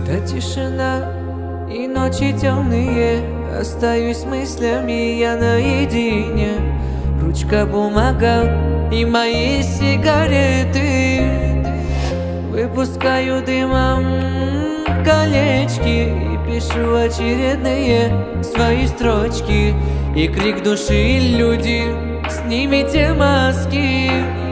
Когда тишина и ночи темные, остаюсь мыслями я наедине. Ручка, бумага и мои сигареты. Выпускаю дымом колечки и пишу очередные свои строчки. И крик души: люди, снимите маски.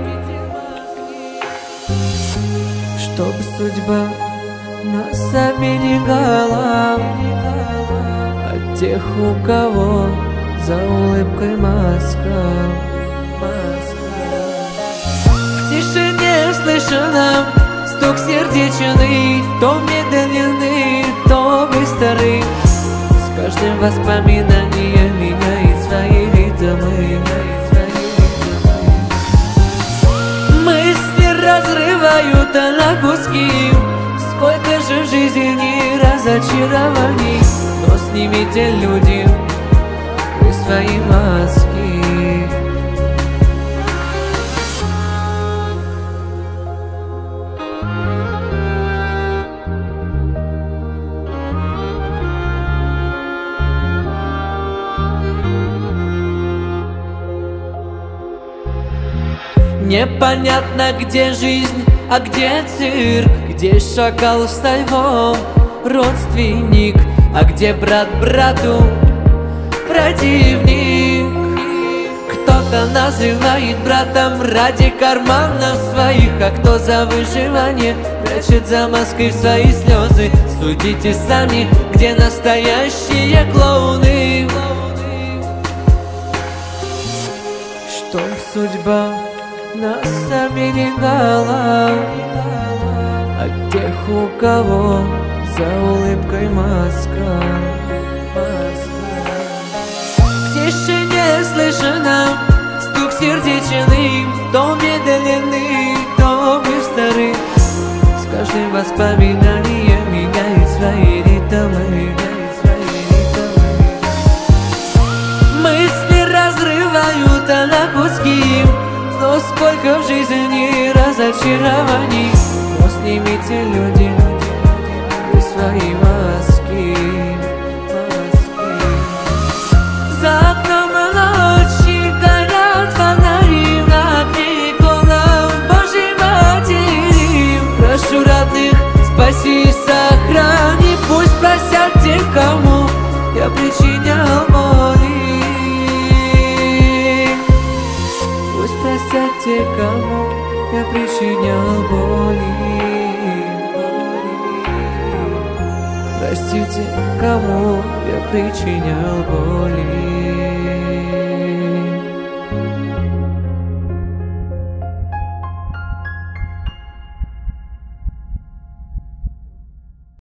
Чтоб судьба нас оберегала от тех, у кого за улыбкой маска. В тишине слышно стук сердечный, то медленный, то быстрый. С каждым воспоминанием меняет свои ритмы. Мысли разрывают на куски. Сколько же в жизни разочарований, но снимите, люди, вы свои маски. Непонятно, где жизнь, а где цирк, где шакал со львом родственник, а где брат брату противник. Кто-то называет братом ради карманов своих, а кто за выживание прячет за маской свои слезы. Судите сами, где настоящие клоуны. Чтоб судьба нас оберегала от тех, у кого за улыбкой маска. В тишине слышно стук сердечный, то медленный, то быстрый. С каждым воспоминанием меняет свои ритмы. Мысли разрывают на куски. Но сколько в жизни разочарований, но снимите, люди, вы свои маски. За окном ночи горят фонари над иконом Божьей Матери. Прошу родных, спаси и сохрани, пусть простят те, кому я причинял боли. Простят те, кому я причинял боли. Простите, кому я причинял боли.